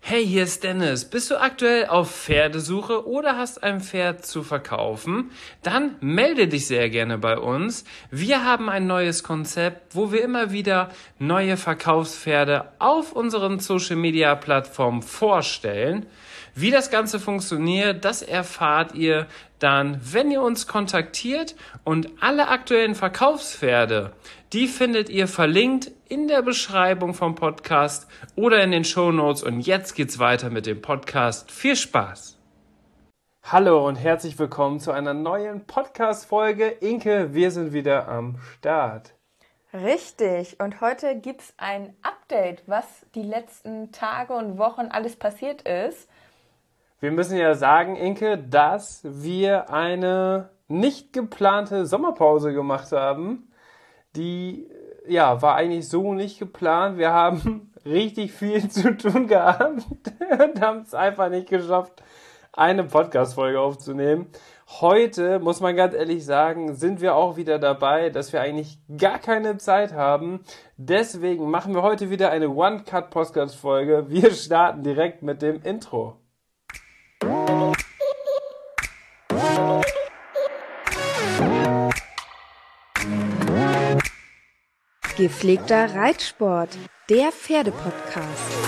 Hey, hier ist Dennis. Bist du aktuell auf Pferdesuche oder hast ein Pferd zu verkaufen? Dann melde dich sehr gerne bei uns. Wir haben ein neues Konzept, wo wir immer wieder neue Verkaufspferde auf unseren Social-Media-Plattformen vorstellen. Wie das Ganze funktioniert, das erfahrt ihr dann, wenn ihr uns kontaktiert, und alle aktuellen Verkaufspferde, die findet ihr verlinkt in der Beschreibung vom Podcast oder in den Shownotes. Und jetzt geht's weiter mit dem Podcast. Viel Spaß! Hallo und herzlich willkommen zu einer neuen Podcast-Folge. Inke, wir sind wieder am Start. Richtig, und heute gibt's ein Update, was die letzten Tage und Wochen alles passiert ist. Wir müssen ja sagen, Inke, dass wir eine nicht geplante Sommerpause gemacht haben. Die war eigentlich so nicht geplant. Wir haben richtig viel zu tun gehabt und haben es einfach nicht geschafft, eine Podcast-Folge aufzunehmen. Heute, muss man ganz ehrlich sagen, sind wir auch wieder dabei, dass wir eigentlich gar keine Zeit haben. Deswegen machen wir heute wieder eine One-Cut-Podcast-Folge. Wir starten direkt mit dem Intro. Gepflegter Reitsport, der Pferdepodcast.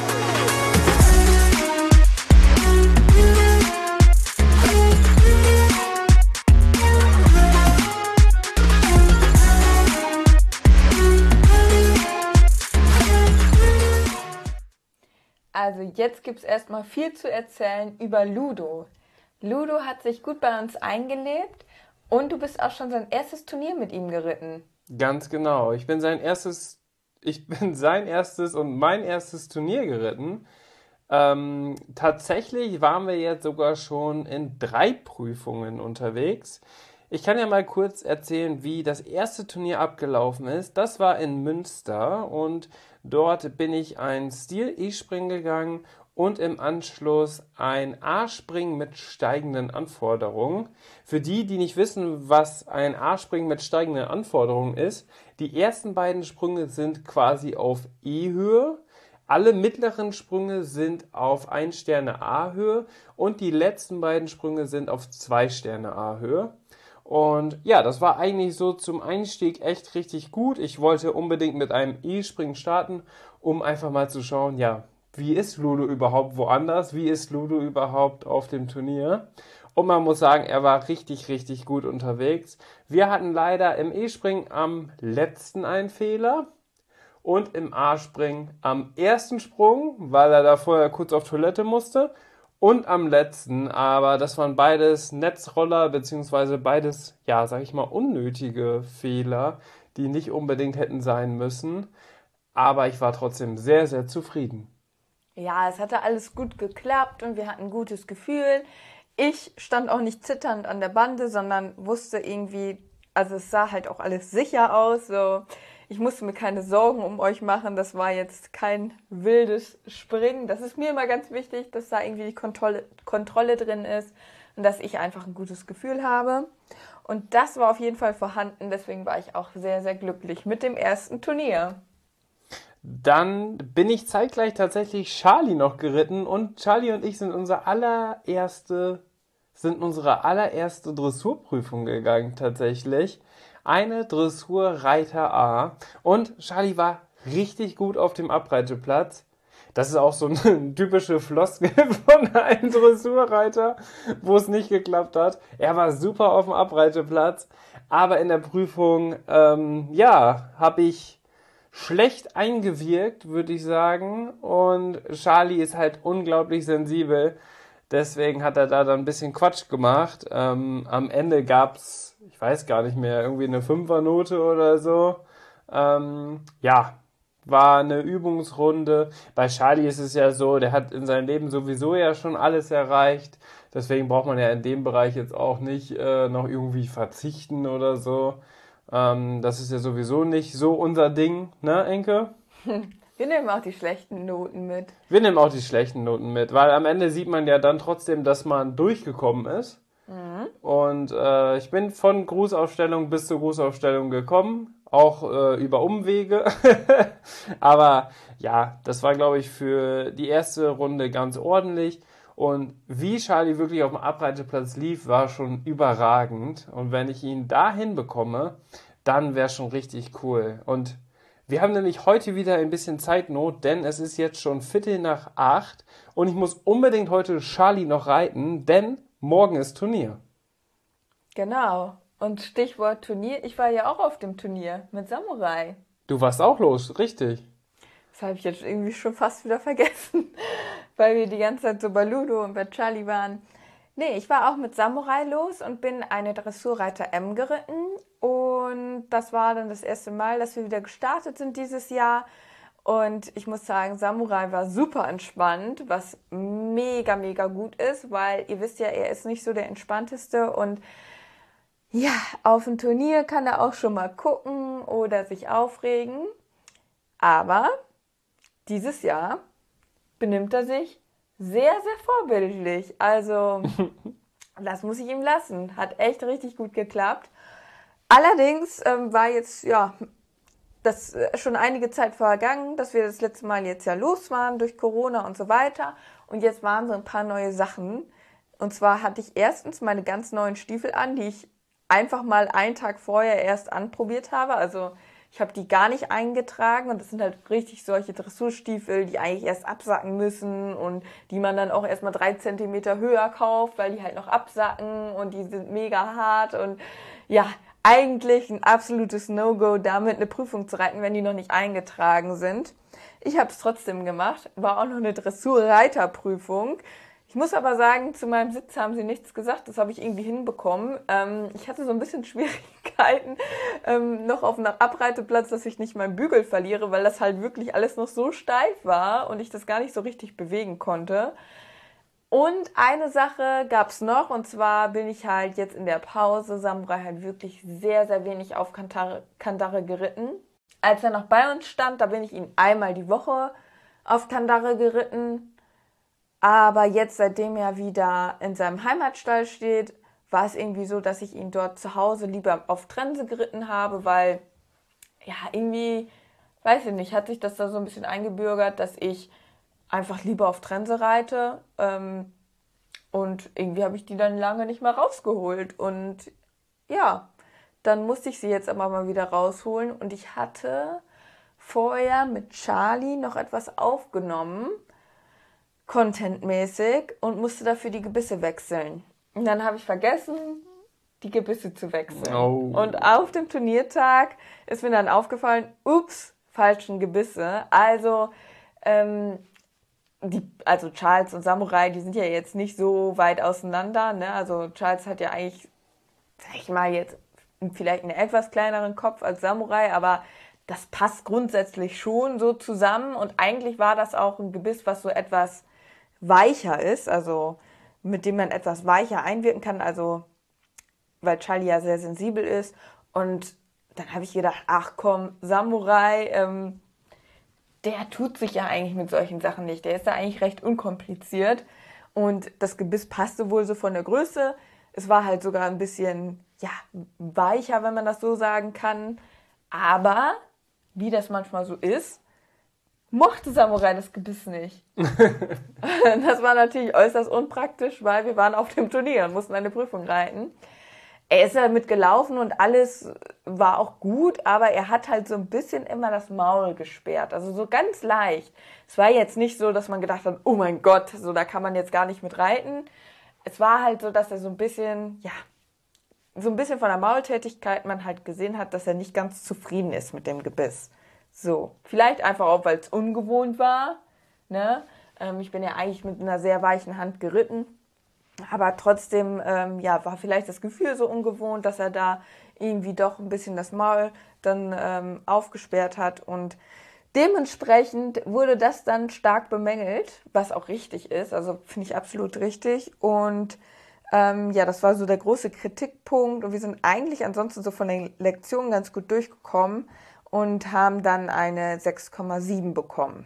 Also jetzt gibt's erstmal viel zu erzählen über Ludo. Ludo hat sich gut bei uns eingelebt und du bist auch schon sein erstes Turnier mit ihm geritten. Ganz genau. Ich bin sein erstes und mein erstes Turnier geritten. Tatsächlich waren wir jetzt sogar schon in 3 Prüfungen unterwegs. Ich kann ja mal kurz erzählen, wie das erste Turnier abgelaufen ist. Das war in Münster und dort bin ich ein Stil-E-Springen gegangen und im Anschluss ein A-Springen mit steigenden Anforderungen. Für die nicht wissen, was ein A-Springen mit steigenden Anforderungen ist, die ersten beiden Sprünge sind quasi auf E-Höhe, alle mittleren Sprünge sind auf 1 Sterne A-Höhe und die letzten beiden Sprünge sind auf 2 Sterne A-Höhe. Und ja, das war eigentlich so zum Einstieg echt richtig gut. Ich wollte unbedingt mit einem E-Springen starten, um einfach mal zu schauen, ja, wie ist Ludo überhaupt woanders? Wie ist Ludo überhaupt auf dem Turnier? Und man muss sagen, er war richtig, richtig gut unterwegs. Wir hatten leider im E-Springen am letzten einen Fehler und im A-Springen am ersten Sprung, weil er da vorher kurz auf Toilette musste, und am letzten. Aber das waren beides Netzroller, beziehungsweise beides, ja, sag ich mal, unnötige Fehler, die nicht unbedingt hätten sein müssen. Aber ich war trotzdem sehr, sehr zufrieden. Ja, es hatte alles gut geklappt und wir hatten ein gutes Gefühl. Ich stand auch nicht zitternd an der Bande, sondern wusste irgendwie, also es sah halt auch alles sicher aus. So. Ich musste mir keine Sorgen um euch machen. Das war jetzt kein wildes Springen. Das ist mir immer ganz wichtig, dass da irgendwie die Kontrolle drin ist und dass ich einfach ein gutes Gefühl habe. Und das war auf jeden Fall vorhanden. Deswegen war ich auch sehr, sehr glücklich mit dem ersten Turnier. Dann bin ich zeitgleich tatsächlich Charlie noch geritten und Charlie und ich sind unsere allererste Dressurprüfung gegangen tatsächlich. Eine Dressurreiter A und Charlie war richtig gut auf dem Abreiteplatz. Das ist auch so eine typische Floskel von einem Dressurreiter, wo es nicht geklappt hat. Er war super auf dem Abreiteplatz, aber in der Prüfung, habe ich schlecht eingewirkt, würde ich sagen. Und Charlie ist halt unglaublich sensibel. Deswegen hat er da dann ein bisschen Quatsch gemacht. Am Ende gab's, ich weiß gar nicht mehr, irgendwie eine 5er-Note oder so. War eine Übungsrunde. Bei Charlie ist es ja so, der hat in seinem Leben sowieso ja schon alles erreicht. Deswegen braucht man ja in dem Bereich jetzt auch nicht noch irgendwie verzichten oder so. Das ist ja sowieso nicht so unser Ding, ne, Enke? Wir nehmen auch die schlechten Noten mit. Wir nehmen auch die schlechten Noten mit, weil am Ende sieht man ja dann trotzdem, dass man durchgekommen ist. Mhm. Und ich bin von Grußaufstellung bis zur Grußaufstellung gekommen, auch über Umwege. Aber ja, das war, glaube ich, für die erste Runde ganz ordentlich. Und wie Charlie wirklich auf dem Abreiteplatz lief, war schon überragend. Und wenn ich ihn da hinbekomme, dann wäre schon richtig cool. Und wir haben nämlich heute wieder ein bisschen Zeitnot, denn es ist jetzt schon 7:45 und ich muss unbedingt heute Charlie noch reiten, denn morgen ist Turnier. Genau. Und Stichwort Turnier, ich war ja auch auf dem Turnier mit Samurai. Du warst auch los, richtig? Das habe ich jetzt irgendwie schon fast wieder vergessen, weil wir die ganze Zeit so bei Ludo und bei Charlie waren. Nee, ich war auch mit Samurai los und bin eine Dressurreiter M geritten. Und das war dann das erste Mal, dass wir wieder gestartet sind dieses Jahr. Und ich muss sagen, Samurai war super entspannt, was mega, mega gut ist, weil ihr wisst ja, er ist nicht so der entspannteste. Und ja, auf dem Turnier kann er auch schon mal gucken oder sich aufregen. Aber dieses Jahr benimmt er sich sehr, sehr vorbildlich. Also, das muss ich ihm lassen. Hat echt richtig gut geklappt. Allerdings war jetzt, ja, das schon einige Zeit vergangen, dass wir das letzte Mal jetzt ja los waren durch Corona und so weiter. Und jetzt waren so ein paar neue Sachen. Und zwar hatte ich erstens meine ganz neuen Stiefel an, die ich einfach mal einen Tag vorher erst anprobiert habe. Also ich habe die gar nicht eingetragen und das sind halt richtig solche Dressurstiefel, die eigentlich erst absacken müssen und die man dann auch erstmal 3 Zentimeter höher kauft, weil die halt noch absacken und die sind mega hart und ja, eigentlich ein absolutes No-Go, damit eine Prüfung zu reiten, wenn die noch nicht eingetragen sind. Ich habe es trotzdem gemacht, war auch noch eine Dressurreiterprüfung. Ich muss aber sagen, zu meinem Sitz haben sie nichts gesagt, das habe ich irgendwie hinbekommen. Ich hatte so ein bisschen Schwierigkeiten noch auf einem Abreiteplatz, dass ich nicht meinen Bügel verliere, weil das halt wirklich alles noch so steif war und ich das gar nicht so richtig bewegen konnte. Und eine Sache gab's noch, und zwar bin ich halt jetzt in der Pause Samurai halt wirklich sehr, sehr wenig auf Kandare geritten. Als er noch bei uns stand, da bin ich ihn einmal die Woche auf Kandare geritten. Aber jetzt, seitdem er wieder in seinem Heimatstall steht, war es irgendwie so, dass ich ihn dort zu Hause lieber auf Trense geritten habe, weil, ja, irgendwie, weiß ich nicht, hat sich das da so ein bisschen eingebürgert, dass ich einfach lieber auf Trense reite. Und irgendwie habe ich die dann lange nicht mehr rausgeholt. Und ja, dann musste ich sie jetzt aber mal wieder rausholen. Und ich hatte vorher mit Charlie noch etwas aufgenommen, contentmäßig, und musste dafür die Gebisse wechseln. Und dann habe ich vergessen, die Gebisse zu wechseln. Oh. Und auf dem Turniertag ist mir dann aufgefallen, ups, falschen Gebisse. Also, also Charles und Samurai, die sind ja jetzt nicht so weit auseinander, ne? Also Charles hat ja eigentlich, sag ich mal, jetzt vielleicht einen etwas kleineren Kopf als Samurai, aber das passt grundsätzlich schon so zusammen. Und eigentlich war das auch ein Gebiss, was so etwas weicher ist, also mit dem man etwas weicher einwirken kann, also weil Charlie ja sehr sensibel ist. Und dann habe ich gedacht, ach komm, Samurai, der tut sich ja eigentlich mit solchen Sachen nicht. Der ist da eigentlich recht unkompliziert. Und das Gebiss passte wohl so von der Größe. Es war halt sogar ein bisschen, ja, weicher, wenn man das so sagen kann. Aber, wie das manchmal so ist, mochte Samurai das Gebiss nicht. Das war natürlich äußerst unpraktisch, weil wir waren auf dem Turnier und mussten eine Prüfung reiten. Er ist damit gelaufen und alles war auch gut, aber er hat halt so ein bisschen immer das Maul gesperrt. Also so ganz leicht. Es war jetzt nicht so, dass man gedacht hat, oh mein Gott, so da kann man jetzt gar nicht mit reiten. Es war halt so, dass er so ein bisschen, ja, so ein bisschen von der Maultätigkeit man halt gesehen hat, dass er nicht ganz zufrieden ist mit dem Gebiss. So, vielleicht einfach auch, weil es ungewohnt war, ne? Ich bin ja eigentlich mit einer sehr weichen Hand geritten. Aber trotzdem, ja, war vielleicht das Gefühl so ungewohnt, dass er da irgendwie doch ein bisschen das Maul dann aufgesperrt hat. Und dementsprechend wurde das dann stark bemängelt, was auch richtig ist. Also finde ich absolut richtig. Und ja, das war so der große Kritikpunkt. Und wir sind eigentlich ansonsten so von den Lektionen ganz gut durchgekommen und haben dann eine 6,7 bekommen.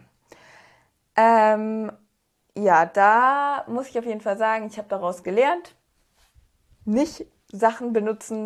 Ja, da muss ich auf jeden Fall sagen, ich habe daraus gelernt, nicht Sachen benutzen,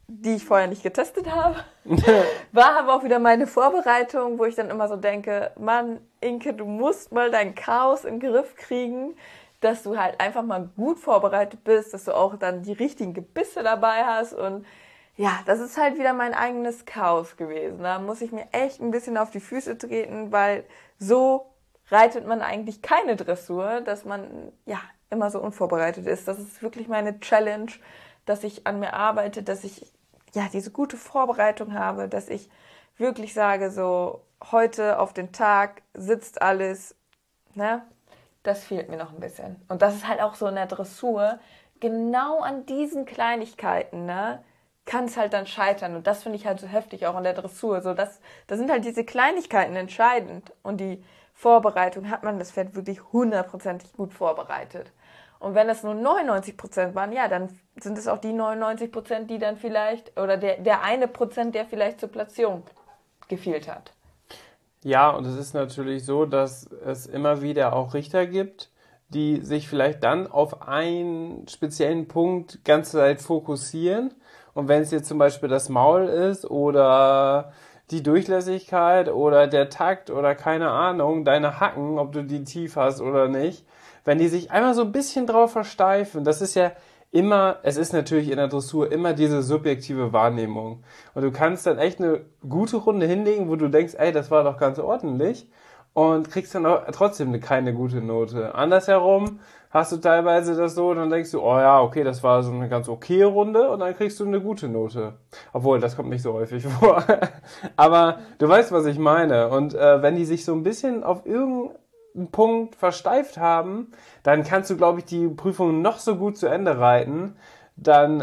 die ich vorher nicht getestet habe. War aber auch wieder meine Vorbereitung, wo ich dann immer so denke, Mann, Inke, du musst mal dein Chaos in den Griff kriegen, dass du halt einfach mal gut vorbereitet bist, dass du auch dann die richtigen Gebisse dabei hast. Und ja, das ist halt wieder mein eigenes Chaos gewesen. Da muss ich mir echt ein bisschen auf die Füße treten, weil so reitet man eigentlich keine Dressur, dass man ja immer so unvorbereitet ist. Das ist wirklich meine Challenge, dass ich an mir arbeite, dass ich ja diese gute Vorbereitung habe, dass ich wirklich sage, so heute auf den Tag sitzt alles, ne? Das fehlt mir noch ein bisschen. Und das ist halt auch so in der Dressur, genau an diesen Kleinigkeiten, ne, kann es halt dann scheitern. Und das finde ich halt so heftig auch in der Dressur. So, da sind halt diese Kleinigkeiten entscheidend. Und die Vorbereitung hat man das Pferd wirklich 100%ig gut vorbereitet. Und wenn es nur 99% waren, ja, dann sind es auch die 99%, die dann vielleicht, oder der eine Prozent, der vielleicht zur Platzierung gefehlt hat. Ja, und es ist natürlich so, dass es immer wieder auch Richter gibt, die sich vielleicht dann auf einen speziellen Punkt ganze Zeit fokussieren. Und wenn es jetzt zum Beispiel das Maul ist oder die Durchlässigkeit oder der Takt oder keine Ahnung, deine Hacken, ob du die tief hast oder nicht, wenn die sich einmal so ein bisschen drauf versteifen, das ist ja immer, es ist natürlich in der Dressur immer diese subjektive Wahrnehmung. Und du kannst dann echt eine gute Runde hinlegen, wo du denkst, ey, das war doch ganz ordentlich und kriegst dann auch trotzdem keine gute Note. Andersherum hast du teilweise das so, dann denkst du, oh ja, okay, das war so eine ganz okaye Runde und dann kriegst du eine gute Note. Obwohl, das kommt nicht so häufig vor. Aber du weißt, was ich meine. Und wenn die sich so ein bisschen auf irgendeinen Punkt versteift haben, dann kannst du, glaube ich, die Prüfung noch so gut zu Ende reiten. Dann,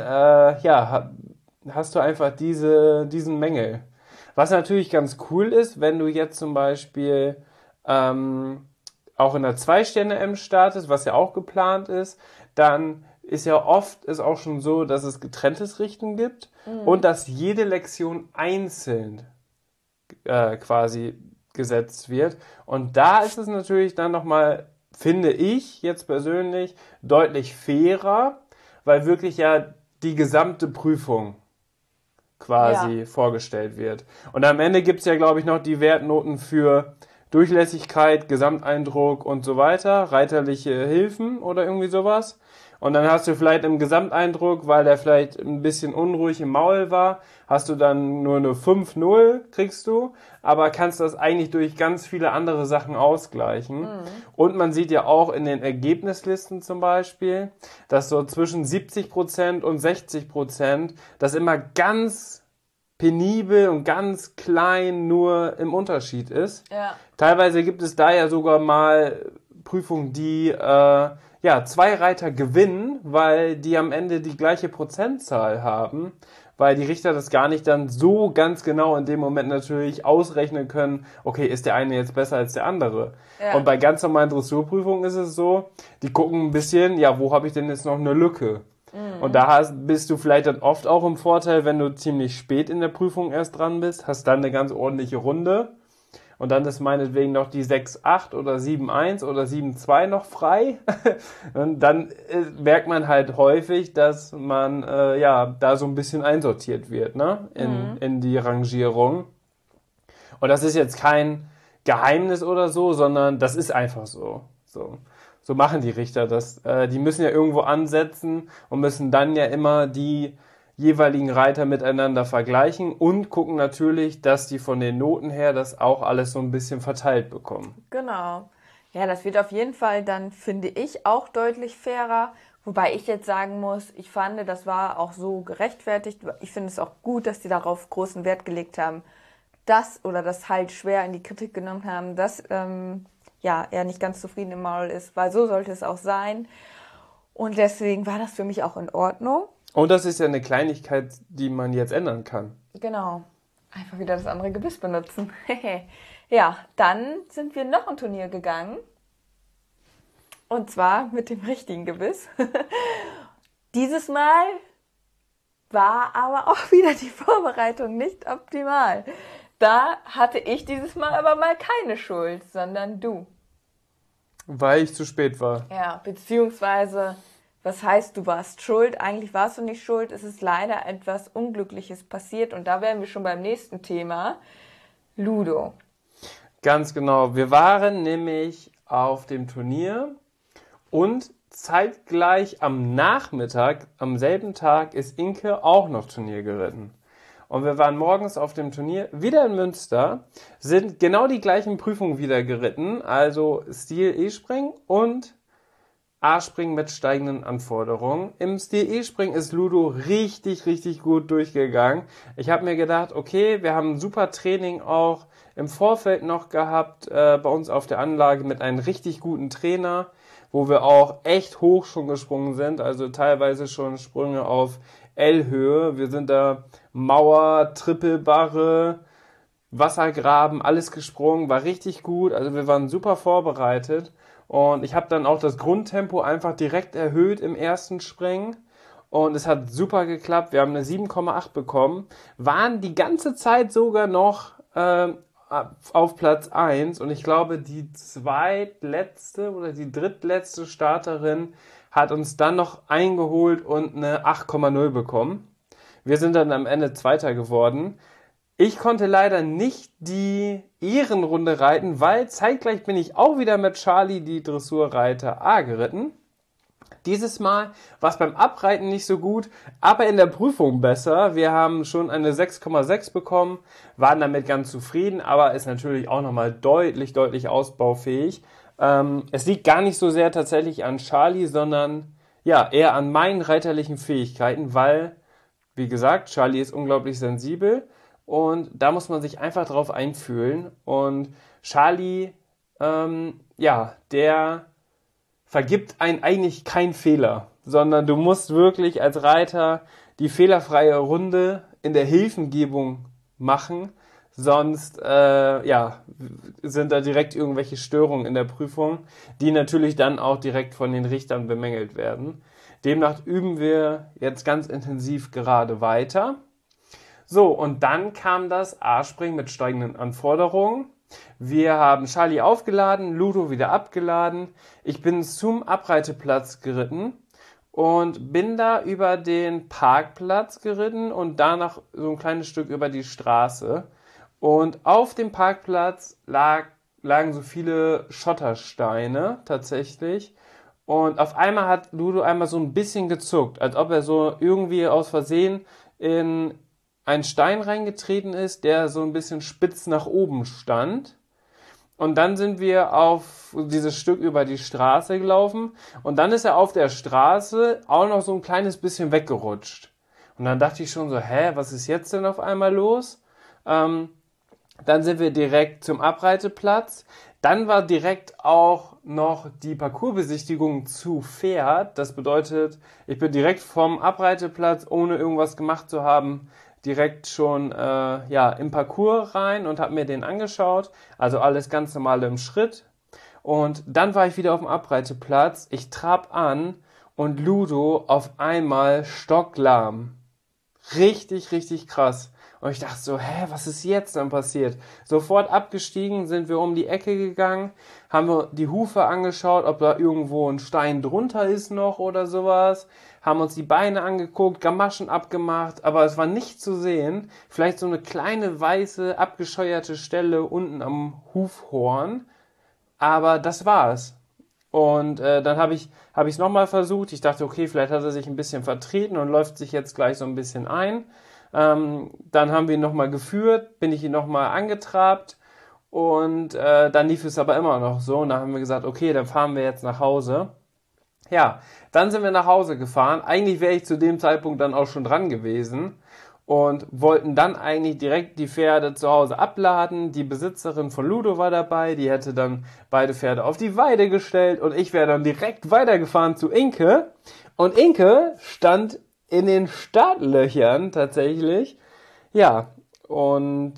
hast du einfach diesen Mängel. Was natürlich ganz cool ist, wenn du jetzt zum Beispiel auch in der 2-Sterne-M startest, was ja auch geplant ist, dann ist ja oft ist auch schon so, dass es getrenntes Richten gibt und dass jede Lektion einzeln quasi gesetzt wird. Und da ist es natürlich dann nochmal, finde ich jetzt persönlich, deutlich fairer, weil wirklich ja die gesamte Prüfung quasi vorgestellt wird. Und am Ende gibt es ja, glaube ich, noch die Wertnoten für Durchlässigkeit, Gesamteindruck und so weiter, reiterliche Hilfen oder irgendwie sowas. Und dann hast du vielleicht im Gesamteindruck, weil der vielleicht ein bisschen unruhig im Maul war, hast du dann nur eine 5-0 kriegst du, aber kannst das eigentlich durch ganz viele andere Sachen ausgleichen. Und man sieht ja auch in den Ergebnislisten zum Beispiel, dass so zwischen 70% und 60% das immer ganz penibel und ganz klein nur im Unterschied ist. Ja. Teilweise gibt es da ja sogar mal Prüfungen, die 2 Reiter gewinnen, weil die am Ende die gleiche Prozentzahl haben, weil die Richter das gar nicht dann so ganz genau in dem Moment natürlich ausrechnen können, okay, ist der eine jetzt besser als der andere. Ja. Und bei ganz normalen Dressurprüfungen ist es so, die gucken ein bisschen, ja, wo habe ich denn jetzt noch eine Lücke? Und da bist du vielleicht dann oft auch im Vorteil, wenn du ziemlich spät in der Prüfung erst dran bist, hast dann eine ganz ordentliche Runde und dann ist meinetwegen noch die 6-8 oder 7-1 oder 7-2 noch frei. Und dann merkt man halt häufig, dass man da so ein bisschen einsortiert wird, ne? In die Rangierung. Und das ist jetzt kein Geheimnis oder so, sondern das ist einfach so. So machen die Richter das. Die müssen ja irgendwo ansetzen und müssen dann ja immer die jeweiligen Reiter miteinander vergleichen und gucken natürlich, dass die von den Noten her das auch alles so ein bisschen verteilt bekommen. Genau. Ja, das wird auf jeden Fall dann, finde ich, auch deutlich fairer. Wobei ich jetzt sagen muss, ich fand, das war auch so gerechtfertigt. Ich finde es auch gut, dass die darauf großen Wert gelegt haben, das halt schwer in die Kritik genommen haben, dass er nicht ganz zufrieden im Maul ist, weil so sollte es auch sein. Und deswegen war das für mich auch in Ordnung. Und das ist ja eine Kleinigkeit, die man jetzt ändern kann. Genau. Einfach wieder das andere Gebiss benutzen. Ja, dann sind wir noch ein Turnier gegangen. Und zwar mit dem richtigen Gebiss. Dieses Mal war aber auch wieder die Vorbereitung nicht optimal. Da hatte ich dieses Mal aber mal keine Schuld, sondern du. Weil ich zu spät war. Ja, beziehungsweise was heißt, du warst schuld? Eigentlich warst du nicht schuld. Es ist leider etwas Unglückliches passiert. Und da wären wir schon beim nächsten Thema. Ludo. Ganz genau. Wir waren nämlich auf dem Turnier und zeitgleich am Nachmittag, am selben Tag, ist Inke auch noch Turnier geritten. Und wir waren morgens auf dem Turnier wieder in Münster, sind genau die gleichen Prüfungen wieder geritten, also Stil E-Springen und A-Springen mit steigenden Anforderungen. Im Stil E-Springen ist Ludo richtig, richtig gut durchgegangen. Ich habe mir gedacht, okay, wir haben ein super Training auch im Vorfeld noch gehabt, bei uns auf der Anlage mit einem richtig guten Trainer, wo wir auch echt hoch schon gesprungen sind, also teilweise schon Sprünge auf L-Höhe. Wir sind da Mauer, Trippelbarre, Wassergraben, alles gesprungen, war richtig gut, also wir waren super vorbereitet. Und ich habe dann auch das Grundtempo einfach direkt erhöht im ersten Springen. Und es hat super geklappt. Wir haben eine 7,8 bekommen. Waren die ganze Zeit sogar noch auf Platz 1. Und ich glaube, die zweitletzte oder die drittletzte Starterin hat uns dann noch eingeholt und eine 8,0 bekommen. Wir sind dann am Ende Zweiter geworden. Ich konnte leider nicht die Ehrenrunde reiten, weil zeitgleich bin ich auch wieder mit Charlie die Dressurreiter A geritten. Dieses Mal war es beim Abreiten nicht so gut, aber in der Prüfung besser. Wir haben schon eine 6,6 bekommen, waren damit ganz zufrieden, aber ist natürlich auch nochmal deutlich, deutlich ausbaufähig. Es liegt gar nicht so sehr tatsächlich an Charlie, sondern ja eher an meinen reiterlichen Fähigkeiten, weil, wie gesagt, Charlie ist unglaublich sensibel. Und da muss man sich einfach drauf einfühlen. Und Charlie, der vergibt einen eigentlich keinen Fehler, sondern du musst wirklich als Reiter die fehlerfreie Runde in der Hilfengebung machen. Sonst sind da direkt irgendwelche Störungen in der Prüfung, die natürlich dann auch direkt von den Richtern bemängelt werden. Demnach üben wir jetzt ganz intensiv gerade weiter. So, und dann kam das A-Springen mit steigenden Anforderungen. Wir haben Charlie aufgeladen, Ludo wieder abgeladen. Ich bin zum Abreiteplatz geritten und bin da über den Parkplatz geritten und danach so ein kleines Stück über die Straße. Und auf dem Parkplatz lagen so viele Schottersteine tatsächlich. Und auf einmal hat Ludo einmal so ein bisschen gezuckt, als ob er so irgendwie aus Versehen in ein Stein reingetreten ist, der so ein bisschen spitz nach oben stand. Und dann sind wir auf dieses Stück über die Straße gelaufen. Und dann ist er auf der Straße auch noch so ein kleines bisschen weggerutscht. Und dann dachte ich schon so, was ist jetzt denn auf einmal los? Dann sind wir direkt zum Abreiteplatz. Dann war direkt auch noch die Parcoursbesichtigung zu Pferd. Das bedeutet, ich bin direkt vom Abreiteplatz, ohne irgendwas gemacht zu haben, direkt schon im Parcours rein und habe mir den angeschaut. Also alles ganz normal im Schritt. Und dann war ich wieder auf dem Abreiteplatz. Ich trab an und Ludo auf einmal stocklahm. Richtig, richtig krass. Und ich dachte so, was ist jetzt dann passiert? Sofort abgestiegen, sind wir um die Ecke gegangen, haben wir die Hufe angeschaut, ob da irgendwo ein Stein drunter ist noch oder sowas, haben uns die Beine angeguckt, Gamaschen abgemacht, aber es war nicht zu sehen. Vielleicht so eine kleine weiße, abgescheuerte Stelle unten am Hufhorn, aber das war's. Und dann habe ich es nochmal versucht. Ich dachte, okay, vielleicht hat er sich ein bisschen vertreten und läuft sich jetzt gleich so ein bisschen ein. Dann haben wir ihn nochmal geführt, bin ich ihn nochmal angetrabt und dann lief es aber immer noch so. Und dann haben wir gesagt, okay, dann fahren wir jetzt nach Hause. Ja, dann sind wir nach Hause gefahren. Eigentlich wäre ich zu dem Zeitpunkt dann auch schon dran gewesen und wollten dann eigentlich direkt die Pferde zu Hause abladen. Die Besitzerin von Ludo war dabei, die hätte dann beide Pferde auf die Weide gestellt und ich wäre dann direkt weitergefahren zu Inke. Und Inke stand in den Startlöchern tatsächlich. Ja, und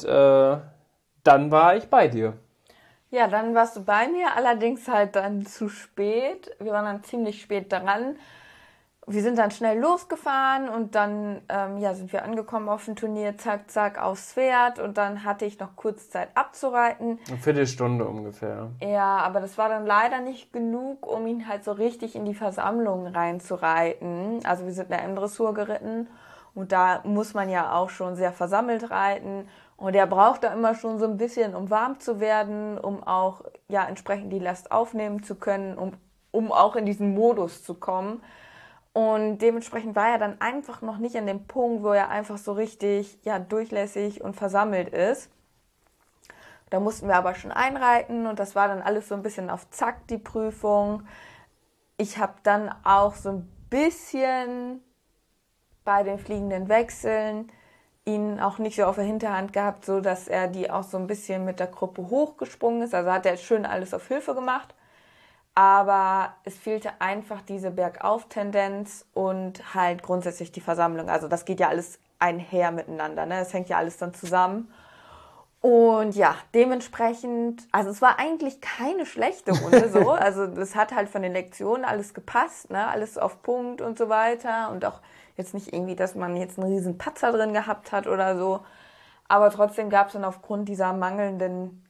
dann war ich bei dir. Ja, dann warst du bei mir, allerdings halt dann zu spät. Wir waren dann ziemlich spät dran. Wir sind dann schnell losgefahren und dann sind wir angekommen auf dem Turnier, zack, zack, aufs Pferd und dann hatte ich noch kurz Zeit abzureiten. Eine Viertelstunde ungefähr. Ja, aber das war dann leider nicht genug, um ihn halt so richtig in die Versammlung reinzureiten. Also wir sind in der M-Dressur geritten und da muss man ja auch schon sehr versammelt reiten und er braucht da immer schon so ein bisschen, um warm zu werden, um auch ja entsprechend die Last aufnehmen zu können, um auch in diesen Modus zu kommen. Und dementsprechend war er dann einfach noch nicht an dem Punkt, wo er einfach so richtig durchlässig und versammelt ist. Da mussten wir aber schon einreiten und das war dann alles so ein bisschen auf Zack, die Prüfung. Ich habe dann auch so ein bisschen bei den fliegenden Wechseln ihn auch nicht so auf der Hinterhand gehabt, so dass er die auch so ein bisschen mit der Gruppe hochgesprungen ist. Also hat er schön alles auf Hilfe gemacht. Aber es fehlte einfach diese Bergauf-Tendenz und halt grundsätzlich die Versammlung. Also das geht ja alles einher miteinander, ne? Das hängt ja alles dann zusammen. Und ja, dementsprechend, also es war eigentlich keine schlechte Runde so. Also es hat halt von den Lektionen alles gepasst, ne? Alles auf Punkt und so weiter. Und auch jetzt nicht irgendwie, dass man jetzt einen riesen Patzer drin gehabt hat oder so. Aber trotzdem gab es dann aufgrund dieser mangelnden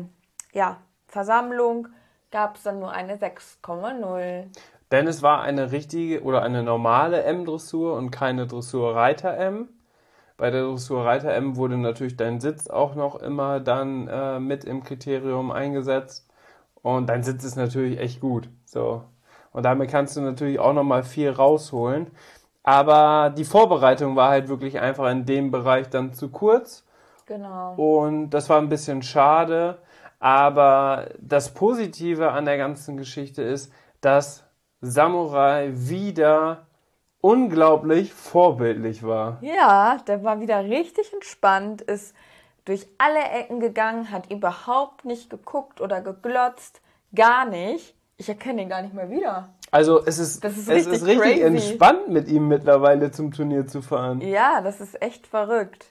Versammlung gab es dann nur eine 6,0. Denn es war eine richtige oder eine normale M-Dressur und keine Dressur-Reiter-M. Bei der Dressur-Reiter-M wurde natürlich dein Sitz auch noch immer dann mit im Kriterium eingesetzt. Und dein Sitz ist natürlich echt gut. So. Und damit kannst du natürlich auch nochmal viel rausholen. Aber die Vorbereitung war halt wirklich einfach in dem Bereich dann zu kurz. Genau. Und das war ein bisschen schade. Aber das Positive an der ganzen Geschichte ist, dass Samurai wieder unglaublich vorbildlich war. Ja, der war wieder richtig entspannt, ist durch alle Ecken gegangen, hat überhaupt nicht geguckt oder geglotzt, gar nicht. Ich erkenne ihn gar nicht mehr wieder. Also es ist richtig crazy. entspannt mit ihm mittlerweile zum Turnier zu fahren. Ja, das ist echt verrückt.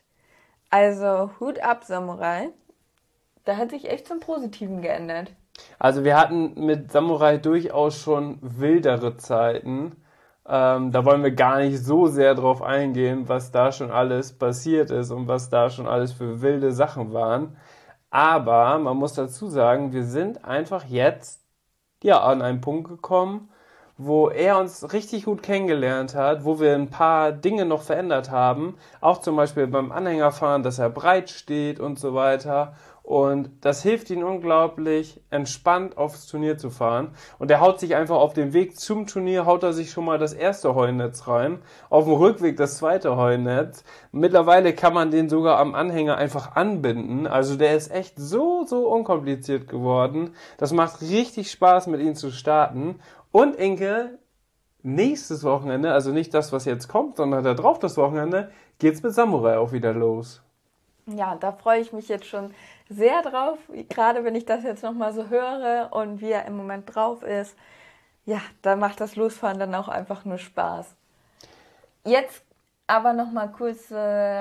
Also Hut ab, Samurai. Da hat sich echt zum Positiven geändert. Also wir hatten mit Samurai durchaus schon wildere Zeiten. Da wollen wir gar nicht so sehr drauf eingehen, was da schon alles passiert ist und was da schon alles für wilde Sachen waren. Aber man muss dazu sagen, wir sind einfach jetzt an einen Punkt gekommen, wo er uns richtig gut kennengelernt hat, wo wir ein paar Dinge noch verändert haben. Auch zum Beispiel beim Anhängerfahren, dass er breit steht und so weiter. Und das hilft ihm unglaublich, entspannt aufs Turnier zu fahren. Und er haut sich einfach auf dem Weg zum Turnier, haut er sich schon mal das erste Heunetz rein. Auf dem Rückweg das zweite Heunetz. Mittlerweile kann man den sogar am Anhänger einfach anbinden. Also der ist echt so unkompliziert geworden. Das macht richtig Spaß, mit ihm zu starten. Und Inke, nächstes Wochenende, also nicht das, was jetzt kommt, sondern da drauf das Wochenende, geht's mit Samurai auch wieder los. Ja, da freue ich mich jetzt schon sehr drauf, gerade wenn ich das jetzt nochmal so höre und wie er im Moment drauf ist. Ja, da macht das Losfahren dann auch einfach nur Spaß. Jetzt aber nochmal kurz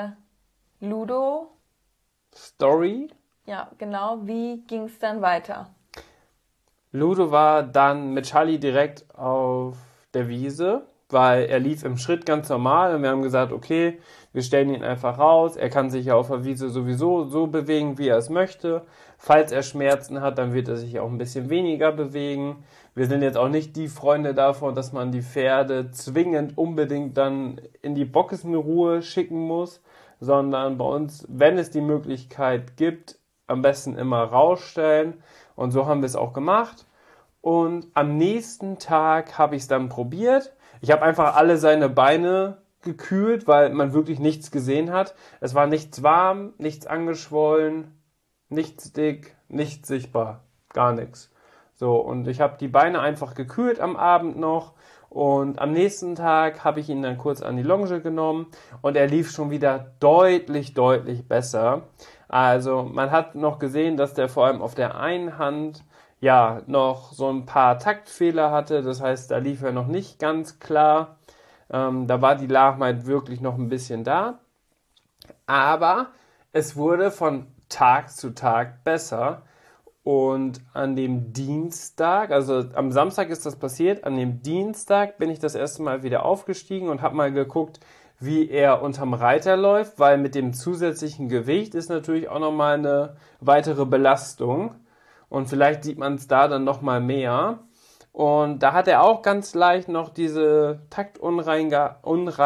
Ludo. Story. Ja, genau. Wie ging es dann weiter? Ludo war dann mit Charlie direkt auf der Wiese, weil er lief im Schritt ganz normal und wir haben gesagt, okay, wir stellen ihn einfach raus. Er kann sich ja auf der Wiese sowieso so bewegen, wie er es möchte. Falls er Schmerzen hat, dann wird er sich auch ein bisschen weniger bewegen. Wir sind jetzt auch nicht die Freunde davon, dass man die Pferde zwingend unbedingt dann in die Boxenruhe schicken muss, sondern bei uns, wenn es die Möglichkeit gibt, am besten immer rausstellen. Und so haben wir es auch gemacht. Und am nächsten Tag habe ich es dann probiert. Ich habe einfach alle seine Beine gekühlt, weil man wirklich nichts gesehen hat. Es war nichts warm, nichts angeschwollen, nichts dick, nichts sichtbar. Gar nichts. So, und ich habe die Beine einfach gekühlt am Abend noch. Und am nächsten Tag habe ich ihn dann kurz an die Longe genommen und er lief schon wieder deutlich besser. Also man hat noch gesehen, dass der vor allem auf der einen Hand noch so ein paar Taktfehler hatte. Das heißt, da lief er noch nicht ganz klar. Da war die Lahmheit wirklich noch ein bisschen da. Aber es wurde von Tag zu Tag besser. Und an dem Dienstag, also am Samstag ist das passiert, an dem Dienstag bin ich das erste Mal wieder aufgestiegen und habe mal geguckt, wie er unterm Reiter läuft, weil mit dem zusätzlichen Gewicht ist natürlich auch nochmal eine weitere Belastung. Und vielleicht sieht man es da dann nochmal mehr. Und da hat er auch ganz leicht noch diese Taktunreinheit?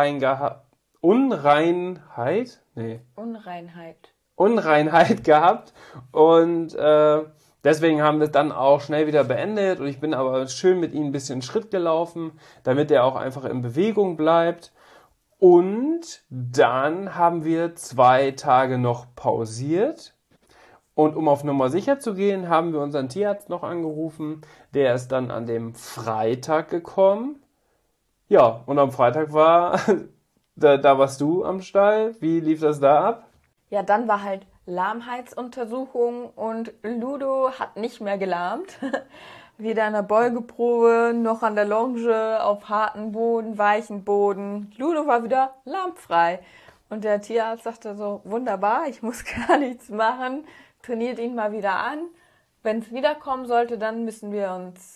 Nee. Unreinheit gehabt. Und deswegen haben wir es dann auch schnell wieder beendet. Und ich bin aber schön mit ihm ein bisschen Schritt gelaufen, damit er auch einfach in Bewegung bleibt. Und dann haben wir 2 Tage noch pausiert. Und um auf Nummer sicher zu gehen, haben wir unseren Tierarzt noch angerufen. Der ist dann an dem Freitag gekommen. Ja, und am Freitag da warst du am Stall. Wie lief das da ab? Ja, dann war halt Lahmheitsuntersuchung und Ludo hat nicht mehr gelahmt. Weder in der Beugeprobe noch an der Longe, auf harten Boden, weichen Boden. Ludo war wieder lahmfrei. Und der Tierarzt sagte so, wunderbar, ich muss gar nichts machen. Trainiert ihn mal wieder an. Wenn es wiederkommen sollte, dann müssen wir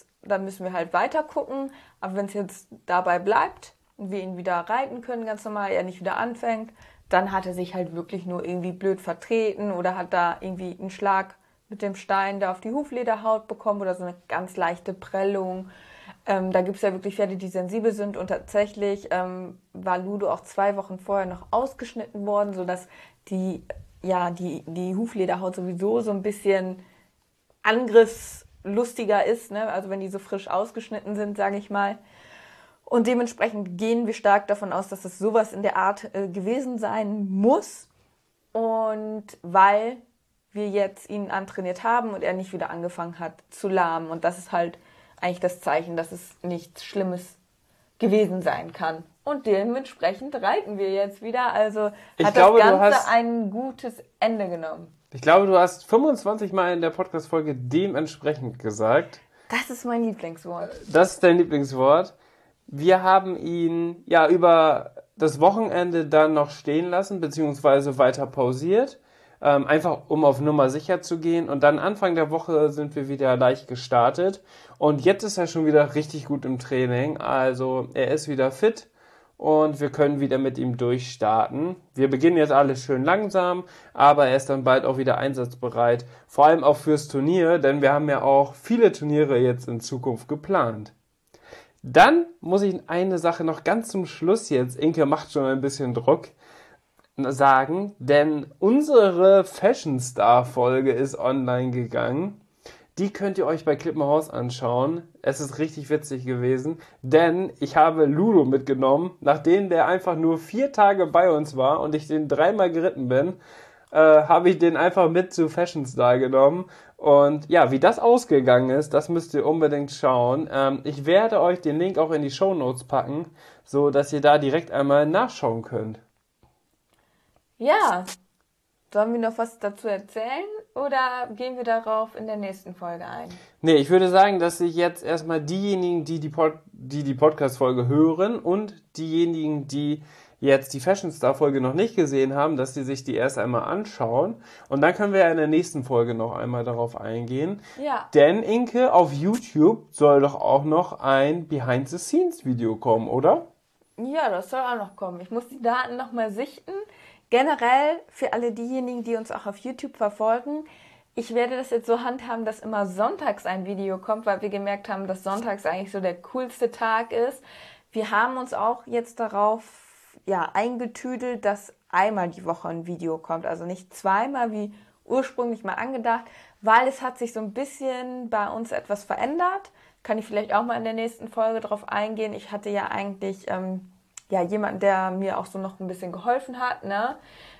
halt weiter gucken. Aber wenn es jetzt dabei bleibt und wir ihn wieder reiten können, ganz normal, er nicht wieder anfängt, dann hat er sich halt wirklich nur irgendwie blöd vertreten oder hat da irgendwie einen Schlag mit dem Stein da auf die Huflederhaut bekommen oder so eine ganz leichte Prellung. Da gibt es ja wirklich Pferde, die sensibel sind und tatsächlich war Ludo auch 2 Wochen vorher noch ausgeschnitten worden, sodass die Huflederhaut sowieso so ein bisschen angriffslustiger ist, ne? Also wenn die so frisch ausgeschnitten sind, sage ich mal. Und dementsprechend gehen wir stark davon aus, dass es sowas in der Art gewesen sein muss. Und weil wir jetzt ihn antrainiert haben und er nicht wieder angefangen hat zu lahmen. Und das ist halt eigentlich das Zeichen, dass es nichts Schlimmes gewesen sein kann. Und dementsprechend reiten wir jetzt wieder. Also das Ganze ein gutes Ende genommen. Ich glaube, du hast 25 Mal in der Podcast-Folge dementsprechend gesagt. Das ist mein Lieblingswort. Das ist dein Lieblingswort. Wir haben ihn ja über das Wochenende dann noch stehen lassen, beziehungsweise weiter pausiert. Einfach um auf Nummer sicher zu gehen. Und dann Anfang der Woche sind wir wieder leicht gestartet. Und jetzt ist er schon wieder richtig gut im Training. Also er ist wieder fit. Und wir können wieder mit ihm durchstarten. Wir beginnen jetzt alles schön langsam, aber er ist dann bald auch wieder einsatzbereit. Vor allem auch fürs Turnier, denn wir haben ja auch viele Turniere jetzt in Zukunft geplant. Dann muss ich eine Sache noch ganz zum Schluss jetzt, Inke macht schon ein bisschen Druck, sagen, denn unsere Fashion Star Folge ist online gegangen. Die könnt ihr euch bei Klippenhaus anschauen. Es ist richtig witzig gewesen, denn ich habe Ludo mitgenommen, nachdem der einfach nur 4 Tage bei uns war und ich den 3-mal geritten bin, habe ich den einfach mit zu Fashion Star genommen. Und ja, wie das ausgegangen ist, das müsst ihr unbedingt schauen. Ich werde euch den Link auch in die Shownotes packen, so dass ihr da direkt einmal nachschauen könnt. Ja, sollen wir noch was dazu erzählen oder gehen wir darauf in der nächsten Folge ein? Nee, ich würde sagen, dass sich jetzt erstmal diejenigen, die Podcast-Folge hören und diejenigen, die jetzt die Fashion Star Folge noch nicht gesehen haben, dass sie sich die erst einmal anschauen. Und dann können wir ja in der nächsten Folge noch einmal darauf eingehen. Ja. Denn, Inke, auf YouTube soll doch auch noch ein Behind-the-Scenes-Video kommen, oder? Ja, das soll auch noch kommen. Ich muss die Daten nochmal sichten. Generell für alle diejenigen, die uns auch auf YouTube verfolgen, ich werde das jetzt so handhaben, dass immer sonntags ein Video kommt, weil wir gemerkt haben, dass sonntags eigentlich so der coolste Tag ist. Wir haben uns auch jetzt darauf eingetüdelt, dass einmal die Woche ein Video kommt, also nicht 2-mal wie ursprünglich mal angedacht, weil es hat sich so ein bisschen bei uns etwas verändert. Kann ich vielleicht auch mal in der nächsten Folge drauf eingehen. Ich hatte ja eigentlich jemanden, der mir auch so noch ein bisschen geholfen hat, ne?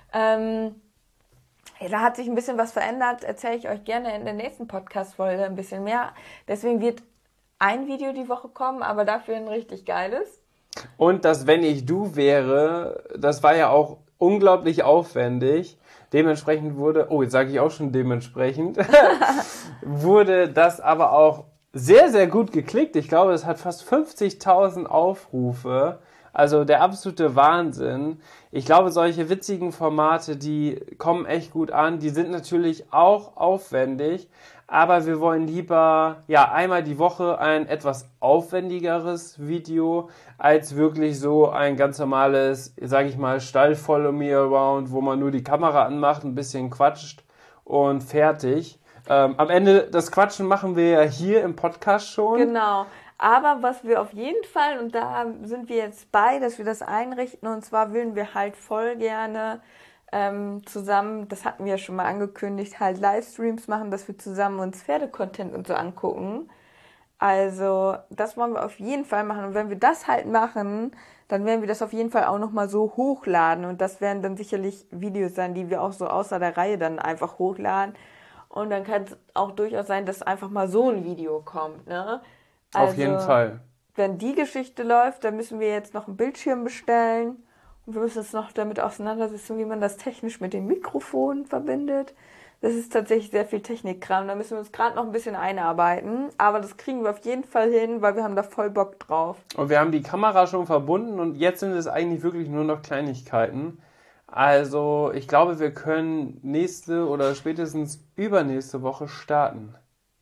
Da hat sich ein bisschen was verändert, erzähle ich euch gerne in der nächsten Podcast-Folge ein bisschen mehr. Deswegen wird ein Video die Woche kommen, aber dafür ein richtig geiles. Und das Wenn ich du wäre, das war ja auch unglaublich aufwendig. Dementsprechend jetzt sage ich auch schon dementsprechend, wurde das aber auch sehr, sehr gut geklickt. Ich glaube, es hat fast 50.000 Aufrufe. Also der absolute Wahnsinn. Ich glaube, solche witzigen Formate, die kommen echt gut an. Die sind natürlich auch aufwendig, aber wir wollen lieber einmal die Woche ein etwas aufwendigeres Video als wirklich so ein ganz normales, sage ich mal, Stall Follow Me Around, wo man nur die Kamera anmacht, ein bisschen quatscht und fertig. Am Ende das Quatschen machen wir ja hier im Podcast schon. Genau. Aber was wir auf jeden Fall, und da sind wir jetzt bei, dass wir das einrichten, und zwar würden wir halt voll gerne zusammen, das hatten wir ja schon mal angekündigt, halt Livestreams machen, dass wir zusammen uns Pferdecontent und so angucken. Also das wollen wir auf jeden Fall machen. Und wenn wir das halt machen, dann werden wir das auf jeden Fall auch nochmal so hochladen. Und das werden dann sicherlich Videos sein, die wir auch so außer der Reihe dann einfach hochladen. Und dann kann es auch durchaus sein, dass einfach mal so ein Video kommt, ne? Auf jeden Fall. Wenn die Geschichte läuft, dann müssen wir jetzt noch einen Bildschirm bestellen. Und wir müssen uns noch damit auseinandersetzen, wie man das technisch mit dem Mikrofon verbindet. Das ist tatsächlich sehr viel Technikkram. Da müssen wir uns gerade noch ein bisschen einarbeiten. Aber das kriegen wir auf jeden Fall hin, weil wir haben da voll Bock drauf. Und wir haben die Kamera schon verbunden und jetzt sind es eigentlich wirklich nur noch Kleinigkeiten. Also ich glaube, wir können nächste oder spätestens übernächste Woche starten.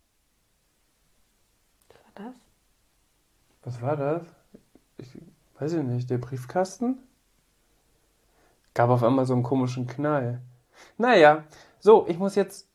Was war das? Ich weiß ich nicht. Der Briefkasten? Gab auf einmal so einen komischen Knall. Naja, so, ich muss jetzt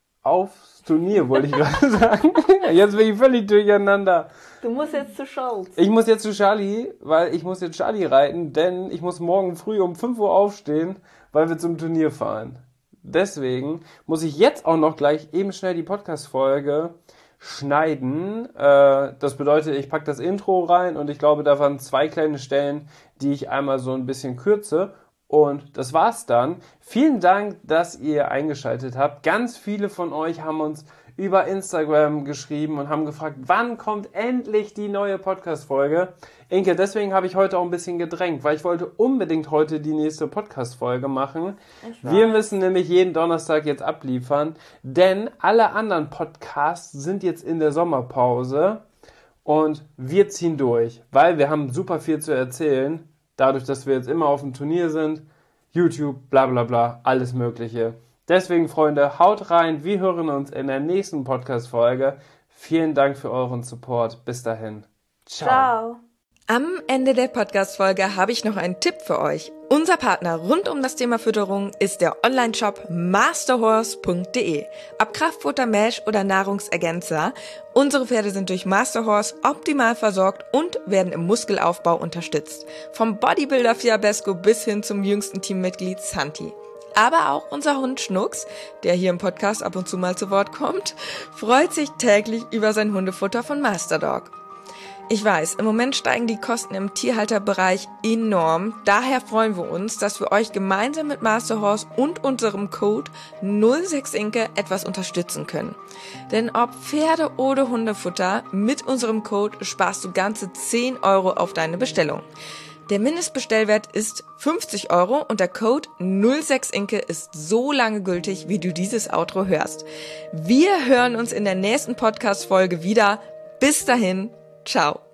aufs Turnier, wollte ich gerade sagen. Jetzt bin ich völlig durcheinander. Du musst jetzt zu Charles. Ich muss jetzt zu Charlie, weil ich muss jetzt Charlie reiten, denn ich muss morgen früh um 5 Uhr aufstehen, weil wir zum Turnier fahren. Deswegen muss ich jetzt auch noch gleich eben schnell die Podcast-Folge schneiden. Das bedeutet, ich packe das Intro rein und ich glaube, da waren 2 kleine Stellen, die ich einmal so ein bisschen kürze. Und das war's dann. Vielen Dank, dass ihr eingeschaltet habt. Ganz viele von euch haben uns über Instagram geschrieben und haben gefragt, wann kommt endlich die neue Podcast-Folge? Inke, deswegen habe ich heute auch ein bisschen gedrängt, weil ich wollte unbedingt heute die nächste Podcast-Folge machen. Wir müssen nämlich jeden Donnerstag jetzt abliefern, denn alle anderen Podcasts sind jetzt in der Sommerpause und wir ziehen durch, weil wir haben super viel zu erzählen. Dadurch, dass wir jetzt immer auf dem Turnier sind, YouTube, bla bla bla, alles Mögliche. Deswegen, Freunde, haut rein. Wir hören uns in der nächsten Podcast-Folge. Vielen Dank für euren Support. Bis dahin. Ciao. Ciao. Am Ende der Podcast-Folge habe ich noch einen Tipp für euch. Unser Partner rund um das Thema Fütterung ist der Online-Shop masterhorse.de. Ob Kraftfutter, Mesh oder Nahrungsergänzer, unsere Pferde sind durch Masterhorse optimal versorgt und werden im Muskelaufbau unterstützt. Vom Bodybuilder Fiabesco bis hin zum jüngsten Teammitglied Santi. Aber auch unser Hund Schnucks, der hier im Podcast ab und zu mal zu Wort kommt, freut sich täglich über sein Hundefutter von Masterdog. Ich weiß, im Moment steigen die Kosten im Tierhalterbereich enorm. Daher freuen wir uns, dass wir euch gemeinsam mit Masterhorse und unserem Code 06inke etwas unterstützen können. Denn ob Pferde- oder Hundefutter, mit unserem Code sparst du ganze 10 € auf deine Bestellung. Der Mindestbestellwert ist 50 € und der Code 06inke ist so lange gültig, wie du dieses Outro hörst. Wir hören uns in der nächsten Podcast-Folge wieder. Bis dahin. Ciao.